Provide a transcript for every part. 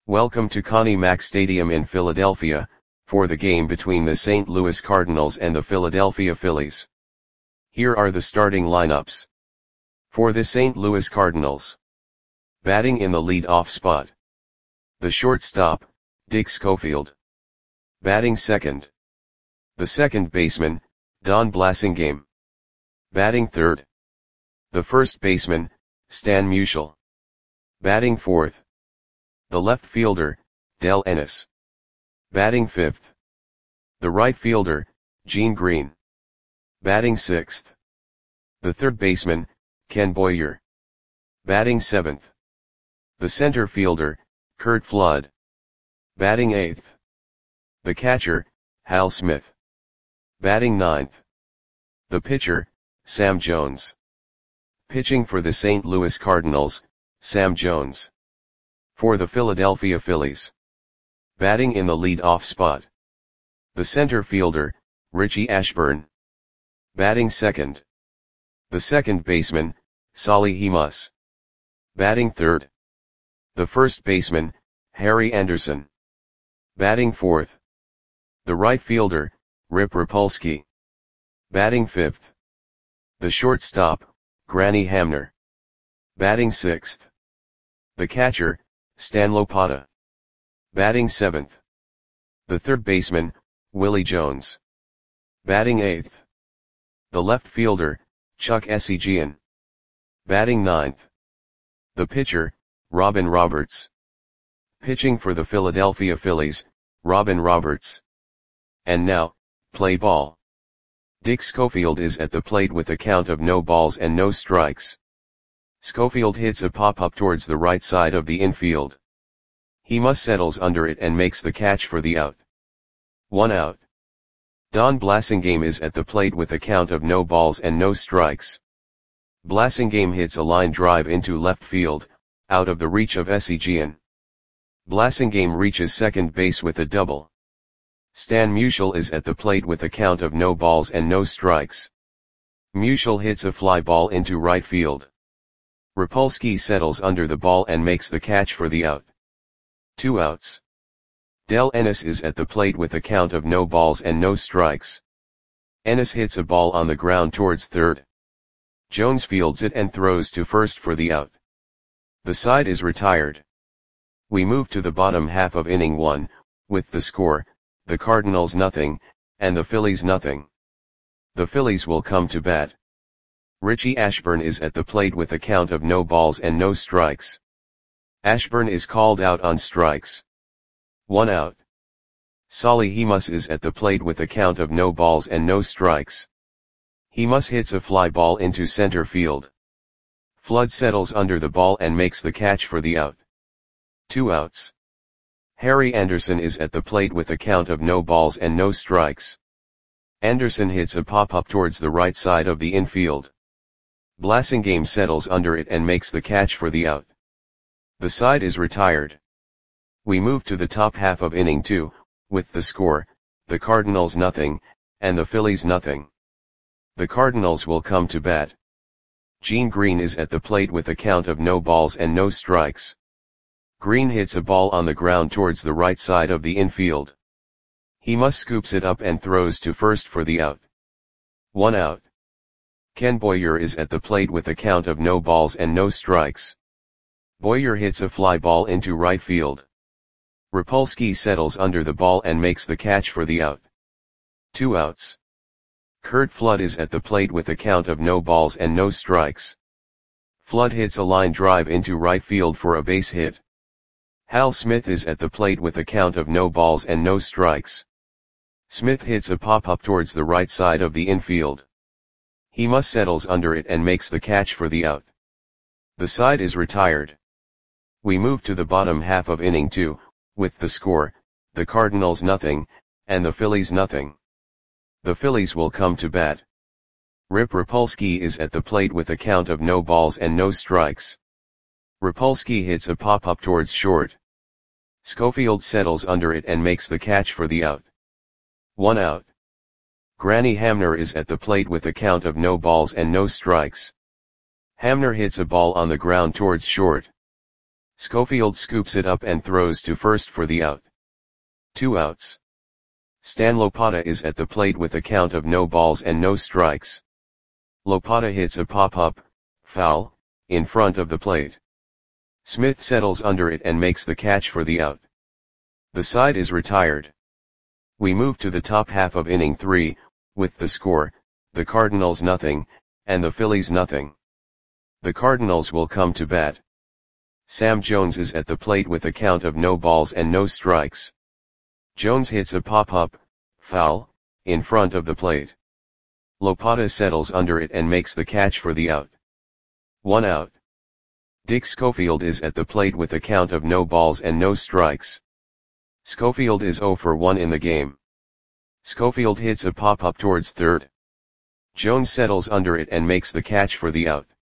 Welcome to Connie Mack Stadium in Philadelphia, for the game between the St. Louis Cardinals and the Philadelphia Phillies. Here are the starting lineups. For the St. Louis Cardinals. Batting in the lead-off spot. The shortstop, Dick Schofield. Batting second. The second baseman, Don Blasingame. Batting third. The first baseman, Stan Musial. Batting fourth. The left fielder, Del Ennis. Batting fifth. The right fielder, Gene Green. Batting sixth. The third baseman, Ken Boyer. Batting seventh. The center fielder, Curt Flood. Batting eighth. The catcher, Hal Smith. Batting ninth. The pitcher, Sam Jones. Pitching for the St. Louis Cardinals, Sam Jones. For the Philadelphia Phillies. Batting in the lead-off spot. The center fielder, Richie Ashburn. Batting second. The second baseman, Solly Hemus. Batting third. The first baseman, Harry Anderson. Batting fourth. The right fielder, Rip Rapolsky. Batting fifth. The shortstop, Granny Hamner. Batting sixth. The catcher, Stan Lopata. Batting seventh. The third baseman, Willie Jones. Batting eighth. The left fielder, Chuck Essegian. Batting ninth. The pitcher, Robin Roberts. Pitching for the Philadelphia Phillies, Robin Roberts. And now, play ball. Dick Schofield is at the plate with a count of no balls and no strikes. Schofield hits a pop-up towards the right side of the infield. Hemus settles under it and makes the catch for the out. 1 out. Don Blasingame is at the plate with a count of no balls and no strikes. Blasingame hits a line drive into left field, out of the reach of Essegian. Blasingame reaches second base with a double. Stan Musial is at the plate with a count of no balls and no strikes. Musial hits a fly ball into right field. Rapolsky settles under the ball and makes the catch for the out. 2 outs. Del Ennis is at the plate with a count of no balls and no strikes. Ennis hits a ball on the ground towards third. Jones fields it and throws to first for the out. The side is retired. We move to the bottom half of inning 1, with the score, the Cardinals nothing, and the Phillies nothing. The Phillies will come to bat. Richie Ashburn is at the plate with a count of no balls and no strikes. Ashburn is called out on strikes. 1 out. Solly Hemus is at the plate with a count of no balls and no strikes. Hemus hits a fly ball into center field. Flood settles under the ball and makes the catch for the out. 2 outs. Harry Anderson is at the plate with a count of no balls and no strikes. Anderson hits a pop-up towards the right side of the infield. Blasingame settles under it and makes the catch for the out. The side is retired. We move to the top half of inning 2, with the score, the Cardinals nothing, and the Phillies nothing. The Cardinals will come to bat. Gene Green is at the plate with a count of no balls and no strikes. Green hits a ball on the ground towards the right side of the infield. Hemus scoops it up and throws to first for the out. 1 out. Ken Boyer is at the plate with a count of no balls and no strikes. Boyer hits a fly ball into right field. Rapolsky settles under the ball and makes the catch for the out. 2 outs. Curt Flood is at the plate with a count of no balls and no strikes. Flood hits a line drive into right field for a base hit. Hal Smith is at the plate with a count of no balls and no strikes. Smith hits a pop-up towards the right side of the infield. Hemus settles under it and makes the catch for the out. The side is retired. We move to the bottom half of inning 2, with the score, the Cardinals nothing, and the Phillies nothing. The Phillies will come to bat. Rip Rapolsky is at the plate with a count of no balls and no strikes. Rapolsky hits a pop-up towards short. Schofield settles under it and makes the catch for the out. 1 out. Granny Hamner is at the plate with a count of no balls and no strikes. Hamner hits a ball on the ground towards short. Schofield scoops it up and throws to first for the out. 2 outs. Stan Lopata is at the plate with a count of no balls and no strikes. Lopata hits a pop-up, foul, in front of the plate. Smith settles under it and makes the catch for the out. The side is retired. We move to the top half of inning 3, with the score, the Cardinals nothing, and the Phillies nothing. The Cardinals will come to bat. Sam Jones is at the plate with a count of no balls and no strikes. Jones hits a pop-up, foul, in front of the plate. Lopata settles under it and makes the catch for the out. 1 out. Dick Schofield is at the plate with a count of no balls and no strikes. Schofield is 0 for 1 in the game. Schofield hits a pop-up towards third. Jones settles under it and makes the catch for the out.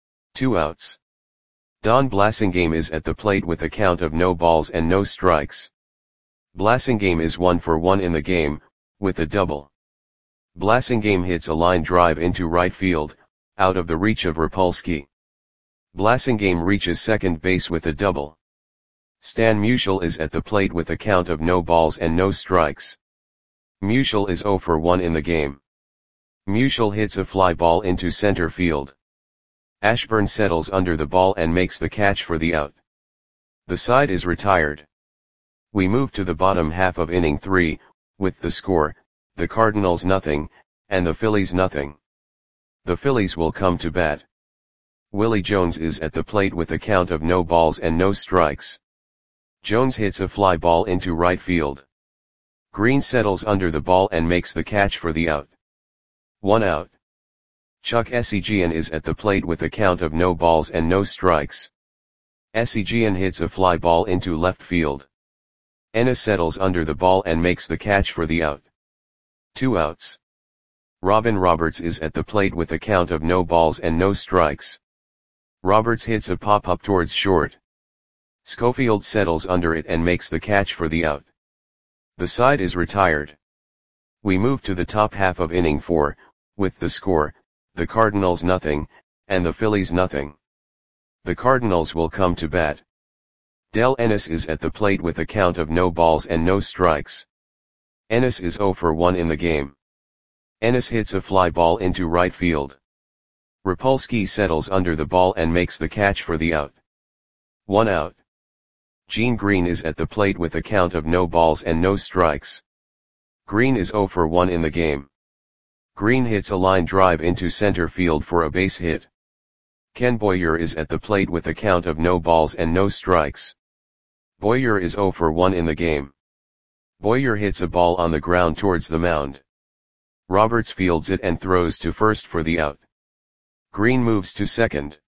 2 outs. Don Blasingame is at the plate with a count of no balls and no strikes. Blasingame is 1 for 1 in the game, with a double. Blasingame hits a line drive into right field, out of the reach of Rapolsky. Blasingame reaches second base with a double. Stan Musial is at the plate with a count of no balls and no strikes. Musial is 0 for 1 in the game. Musial hits a fly ball into center field. Ashburn settles under the ball and makes the catch for the out. The side is retired. We move to the bottom half of inning 3, with the score, the Cardinals nothing, and the Phillies nothing. The Phillies will come to bat. Willie Jones is at the plate with a count of no balls and no strikes. Jones hits a fly ball into right field. Green settles under the ball and makes the catch for the out. 1 out. Chuck Esigian is at the plate with a count of no balls and no strikes. Esigian hits a fly ball into left field. Ennis settles under the ball and makes the catch for the out. 2 outs. Robin Roberts is at the plate with a count of no balls and no strikes. Roberts hits a pop-up towards short. Schofield settles under it and makes the catch for the out. The side is retired. We move to the top half of inning 4, with the score, the Cardinals nothing, and the Phillies nothing. The Cardinals will come to bat. Del Ennis is at the plate with a count of no balls and no strikes. Ennis is 0 for 1 in the game. Ennis hits a fly ball into right field. Rapolsky settles under the ball and makes the catch for the out. 1 out. Gene Green is at the plate with a count of no balls and no strikes. Green is 0 for 1 in the game. Green hits a line drive into center field for a base hit. Ken Boyer is at the plate with a count of no balls and no strikes. Boyer is 0 for 1 in the game. Boyer hits a ball on the ground towards the mound. Roberts fields it and throws to first for the out. Green moves to second.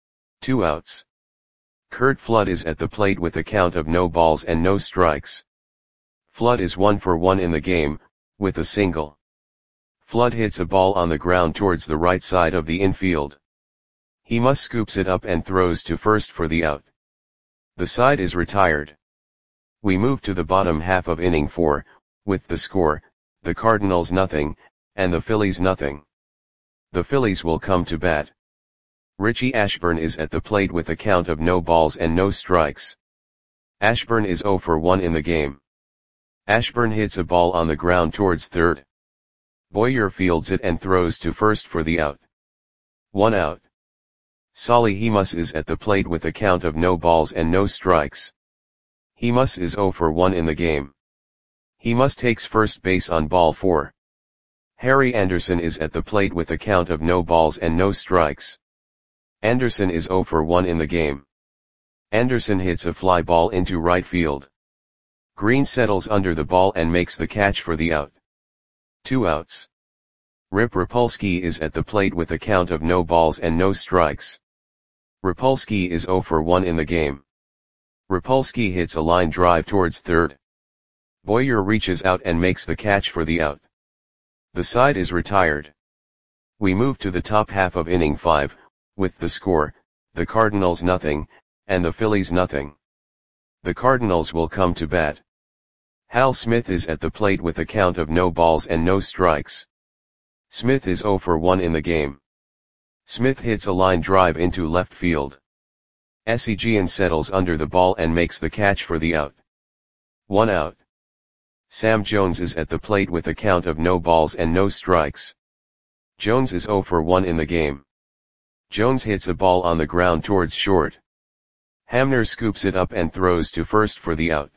2 outs. Curt Flood is at the plate with a count of no balls and no strikes. Flood is 1 for 1 in the game, with a single. Flood hits a ball on the ground towards the right side of the infield. He must scoops it up and throws to first for the out. The side is retired. We move to the bottom half of inning 4, with the score, the Cardinals nothing, and the Phillies nothing. The Phillies will come to bat. Richie Ashburn is at the plate with a count of no balls and no strikes. Ashburn is 0 for 1 in the game. Ashburn hits a ball on the ground towards third. Boyer fields it and throws to first for the out. 1 out. Solly Hemus is at the plate with a count of no balls and no strikes. Hemus is 0 for 1 in the game. Hemus takes first base on ball 4. Harry Anderson is at the plate with a count of no balls and no strikes. Anderson is 0 for 1 in the game. Anderson hits a fly ball into right field. Green settles under the ball and makes the catch for the out. 2 outs. Rip Rapolsky is at the plate with a count of no balls and no strikes. Rapolsky is 0 for 1 in the game. Rapolsky hits a line drive towards third. Boyer reaches out and makes the catch for the out. The side is retired. We move to the top half of inning 5, with the score, the Cardinals nothing, and the Phillies nothing. The Cardinals will come to bat. Hal Smith is at the plate with a count of no balls and no strikes. Smith is 0 for 1 in the game. Smith hits a line drive into left field. Esigian settles under the ball and makes the catch for the out. 1 out. Sam Jones is at the plate with a count of no balls and no strikes. Jones is 0 for 1 in the game. Jones hits a ball on the ground towards short. Hamner scoops it up and throws to first for the out.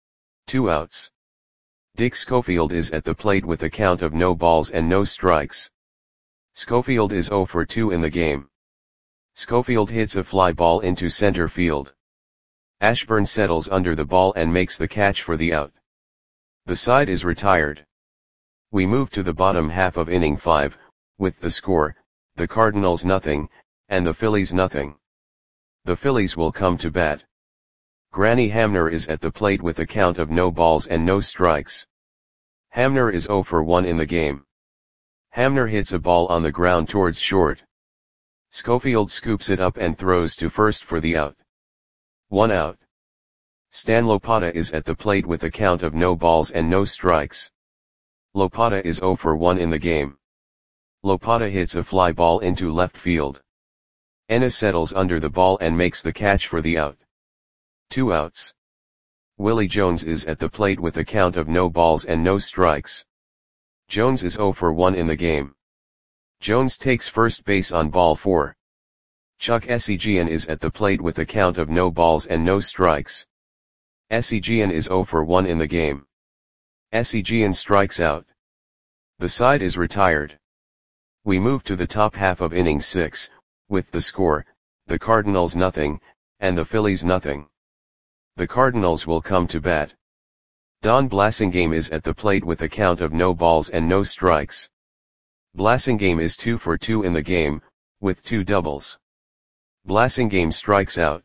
2 outs. Dick Schofield is at the plate with a count of no balls and no strikes. Schofield is 0 for 2 in the game. Schofield hits a fly ball into center field. Ashburn settles under the ball and makes the catch for the out. The side is retired. We move to the bottom half of inning 5, with the score, the Cardinals nothing, and the Phillies nothing. The Phillies will come to bat. Granny Hamner is at the plate with a count of no balls and no strikes. Hamner is 0 for 1 in the game. Hamner hits a ball on the ground towards short. Schofield scoops it up and throws to first for the out. 1 out. Stan Lopata is at the plate with a count of no balls and no strikes. Lopata is 0 for 1 in the game. Lopata hits a fly ball into left field. Ennis settles under the ball and makes the catch for the out. 2 outs. Willie Jones is at the plate with a count of no balls and no strikes. Jones is 0 for 1 in the game. Jones takes first base on ball 4. Chuck Esigian is at the plate with a count of no balls and no strikes. Esigian is 0 for 1 in the game. Esigian strikes out. The side is retired. We move to the top half of inning 6, with the score, the Cardinals nothing, and the Phillies nothing. The Cardinals will come to bat. Don Blasingame is at the plate with a count of no balls and no strikes. Blasingame is 2 for 2 in the game, with 2 doubles. Blasingame strikes out.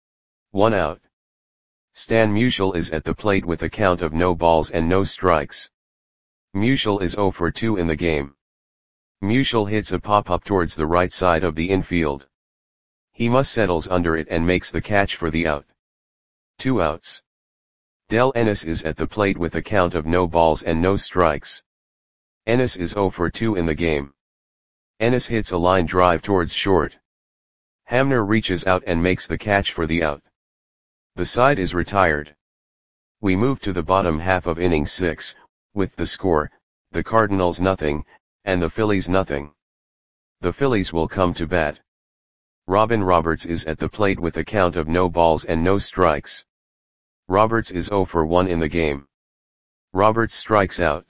1 out. Stan Musial is at the plate with a count of no balls and no strikes. Musial is 0 for 2 in the game. Musial hits a pop-up towards the right side of the infield. He must settles under it and makes the catch for the out. 2 outs. Del Ennis is at the plate with a count of no balls and no strikes. Ennis is 0 for 2 in the game. Ennis hits a line drive towards short. Hamner reaches out and makes the catch for the out. The side is retired. We move to the bottom half of inning 6, with the score, the Cardinals nothing, and the Phillies nothing. The Phillies will come to bat. Robin Roberts is at the plate with a count of no balls and no strikes. Roberts is 0 for 1 in the game. Roberts strikes out.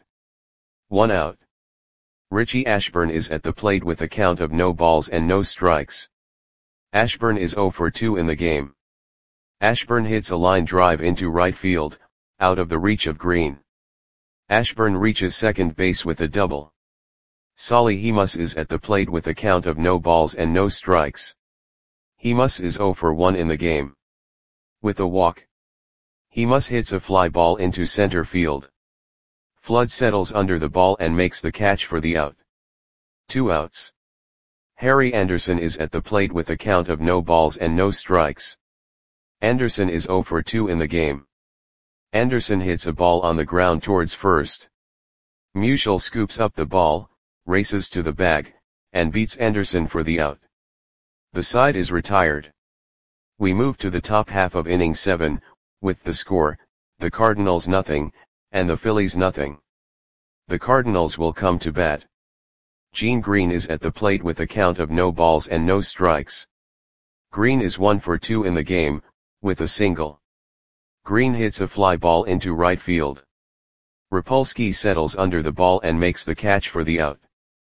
1 out. Richie Ashburn is at the plate with a count of no balls and no strikes. Ashburn is 0 for 2 in the game. Ashburn hits a line drive into right field, out of the reach of Green. Ashburn reaches second base with a double. Solly Hemus is at the plate with a count of no balls and no strikes. Hemus is 0 for 1 in the game. With a walk. Hemus hits a fly ball into center field. Flood settles under the ball and makes the catch for the out. 2 outs. Harry Anderson is at the plate with a count of no balls and no strikes. Anderson is 0 for 2 in the game. Anderson hits a ball on the ground towards first. Musial scoops up the ball, races to the bag, and beats Anderson for the out. The side is retired. We move to the top half of inning 7, with the score, the Cardinals nothing, and the Phillies nothing. The Cardinals will come to bat. Gene Green is at the plate with a count of no balls and no strikes. Green is 1 for 2 in the game, with a single. Green hits a fly ball into right field. Rapolsky settles under the ball and makes the catch for the out.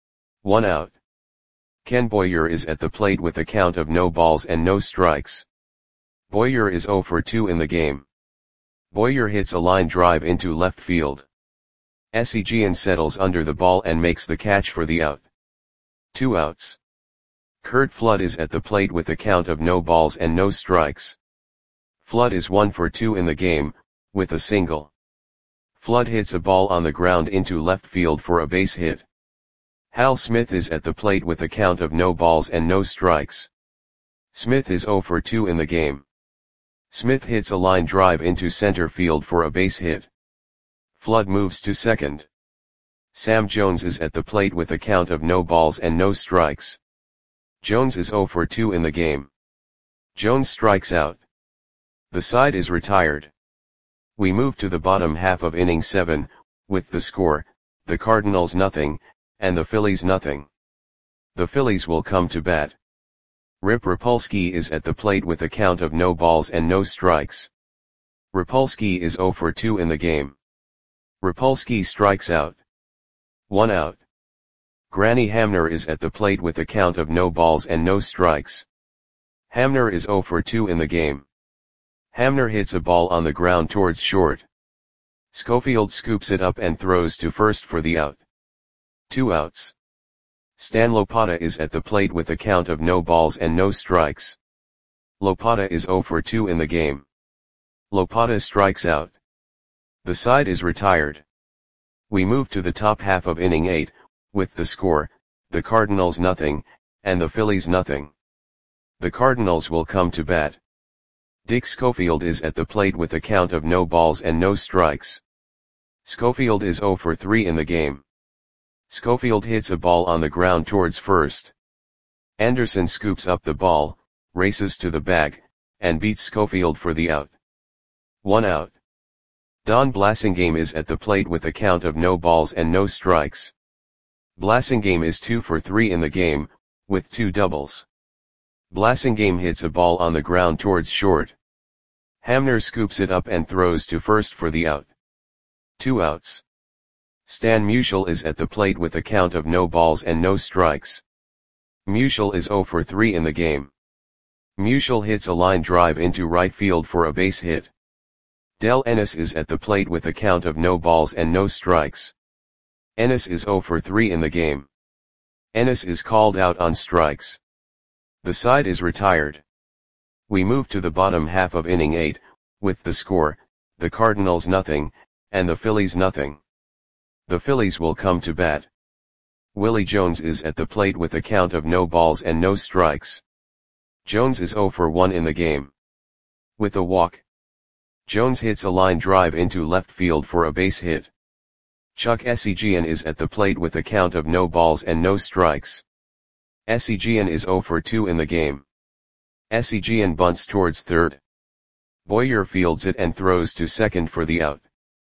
1 out. Ken Boyer is at the plate with a count of no balls and no strikes. Boyer is 0 for 2 in the game. Boyer hits a line drive into left field. Esigian settles under the ball and makes the catch for the out. 2 outs. Curt Flood is at the plate with a count of no balls and no strikes. Flood is 1 for 2 in the game, with a single. Flood hits a ball on the ground into left field for a base hit. Hal Smith is at the plate with a count of no balls and no strikes. Smith is 0 for 2 in the game. Smith hits a line drive into center field for a base hit. Flood moves to second. Sam Jones is at the plate with a count of no balls and no strikes. Jones is 0 for 2 in the game. Jones strikes out. The side is retired. We move to the bottom half of inning 7, with the score, the Cardinals nothing, and the Phillies nothing. The Phillies will come to bat. Rip Rapolsky is at the plate with a count of no balls and no strikes. Rapolsky is 0 for 2 in the game. Rapolsky strikes out. 1 out. Granny Hamner is at the plate with a count of no balls and no strikes. Hamner is 0 for 2 in the game. Hamner hits a ball on the ground towards short. Schofield scoops it up and throws to first for the out. 2 outs. Stan Lopata is at the plate with a count of no balls and no strikes. Lopata is 0 for 2 in the game. Lopata strikes out. The side is retired. We move to the top half of inning 8, with the score, the Cardinals nothing, and the Phillies nothing. The Cardinals will come to bat. Dick Schofield is at the plate with a count of no balls and no strikes. Schofield is 0 for 3 in the game. Schofield hits a ball on the ground towards first. Anderson scoops up the ball, races to the bag, and beats Schofield for the out. 1 out. Don Blasingame is at the plate with a count of no balls and no strikes. Blasingame is 2 for 3 in the game, with 2 doubles. Blasingame hits a ball on the ground towards short. Hamner scoops it up and throws to first for the out. 2 outs. Stan Musial is at the plate with a count of no balls and no strikes. Musial is 0 for 3 in the game. Musial hits a line drive into right field for a base hit. Del Ennis is at the plate with a count of no balls and no strikes. Ennis is 0 for 3 in the game. Ennis is called out on strikes. The side is retired. We move to the bottom half of inning 8, with the score, the Cardinals nothing, and the Phillies nothing. The Phillies will come to bat. Willie Jones is at the plate with a count of no balls and no strikes. Jones is 0 for 1 in the game. With a walk. Jones hits a line drive into left field for a base hit. Chuck Esigian is at the plate with a count of no balls and no strikes. Esigian is 0 for 2 in the game. Esigian bunts towards third. Boyer fields it and throws to second for the out.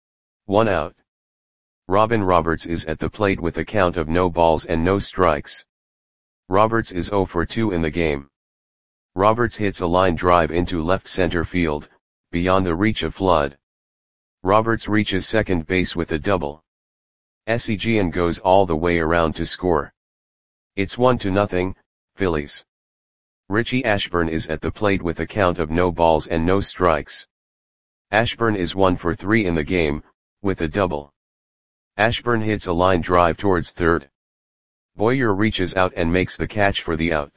1 out. Robin Roberts is at the plate with a count of no balls and no strikes. Roberts is 0 for 2 in the game. Roberts hits a line drive into left center field, beyond the reach of Flood. Roberts reaches second base with a double. Esigian goes all the way around to score. It's 1-0, Phillies. Richie Ashburn is at the plate with a count of no balls and no strikes. Ashburn is 1 for 3 in the game, with a double. Ashburn hits a line drive towards third. Boyer reaches out and makes the catch for the out.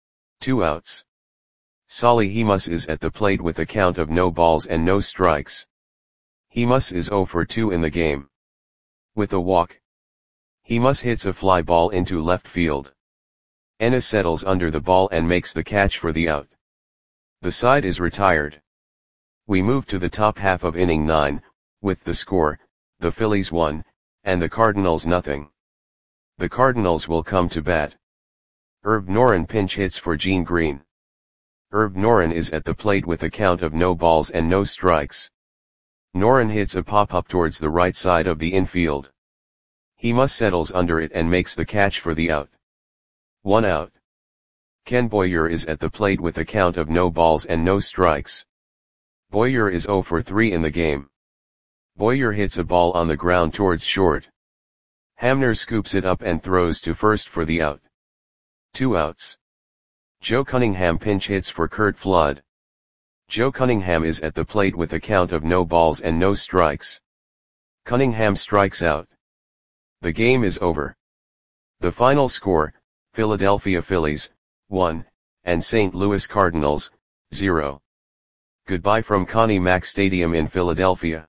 2 outs. Solly Hemus is at the plate with a count of no balls and no strikes. Hemus is 0 for 2 in the game. With a walk. Hemus hits a fly ball into left field. Ennis settles under the ball and makes the catch for the out. The side is retired. We move to the top half of inning 9, with the score, the Phillies 1, and the Cardinals nothing. The Cardinals will come to bat. Herb Noren pinch hits for Gene Green. Herb Noren is at the plate with a count of no balls and no strikes. Noren hits a pop-up towards the right side of the infield. Hemus settles under it and makes the catch for the out. 1 out. Ken Boyer is at the plate with a count of no balls and no strikes. Boyer is 0 for 3 in the game. Boyer hits a ball on the ground towards short. Hamner scoops it up and throws to first for the out. 2 outs. Joe Cunningham pinch hits for Curt Flood. Joe Cunningham is at the plate with a count of no balls and no strikes. Cunningham strikes out. The game is over. The final score, Philadelphia Phillies, 1, and St. Louis Cardinals, 0. Goodbye from Connie Mack Stadium in Philadelphia.